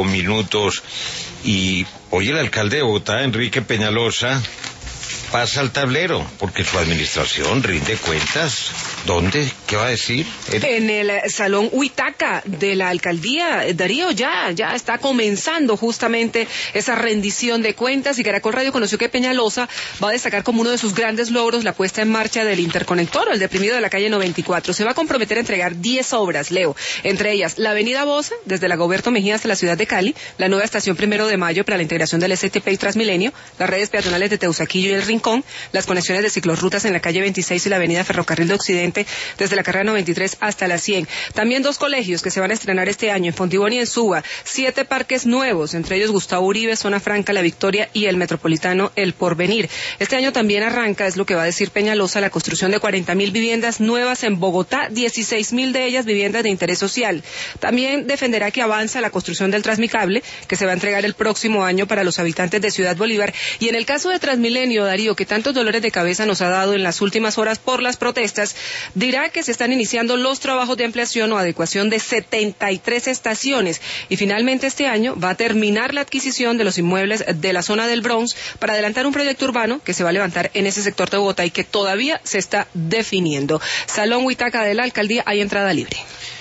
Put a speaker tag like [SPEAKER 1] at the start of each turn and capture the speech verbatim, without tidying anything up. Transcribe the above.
[SPEAKER 1] minutos. Y hoy el alcalde de Bogotá, Enrique Peñalosa, pasa al tablero, porque su administración rinde cuentas. ¿Dónde? ¿Qué va a decir?
[SPEAKER 2] En el Salón Huitaca de la alcaldía, Darío, ya, ya está comenzando justamente esa rendición de cuentas, y Caracol Radio conoció que Peñalosa va a destacar como uno de sus grandes logros la puesta en marcha del interconector, el deprimido de la calle noventa y cuatro. Se va a comprometer a entregar diez obras, Leo, entre ellas la avenida Bosa, desde la Goberto Mejía hasta la ciudad de Cali, la nueva estación Primero de Mayo para la integración del S T P y Transmilenio, las redes peatonales de Teusaquillo y El Rincón, las conexiones de ciclorrutas en la calle veintiséis y la avenida Ferrocarril de Occidente, desde la carrera noventa y tres hasta la cien. También dos colegios que se van a estrenar este año, en Fontibón y en Suba. Siete parques nuevos, entre ellos Gustavo Uribe, Zona Franca, La Victoria y el Metropolitano El Porvenir. Este año también arranca, es lo que va a decir Peñalosa, la construcción de cuarenta mil viviendas nuevas en Bogotá, dieciséis mil de ellas viviendas de interés social. También defenderá que avanza la construcción del Transmicable, que se va a entregar el próximo año para los habitantes de Ciudad Bolívar. Y en el caso de Transmilenio, Darío, que tantos dolores de cabeza nos ha dado en las últimas horas por las protestas, dirá que se están iniciando los trabajos de ampliación o adecuación de setenta y tres estaciones, y finalmente este año va a terminar la adquisición de los inmuebles de la zona del Bronx para adelantar un proyecto urbano que se va a levantar en ese sector de Bogotá y que todavía se está definiendo. Salón Huitaca de la alcaldía, hay entrada libre.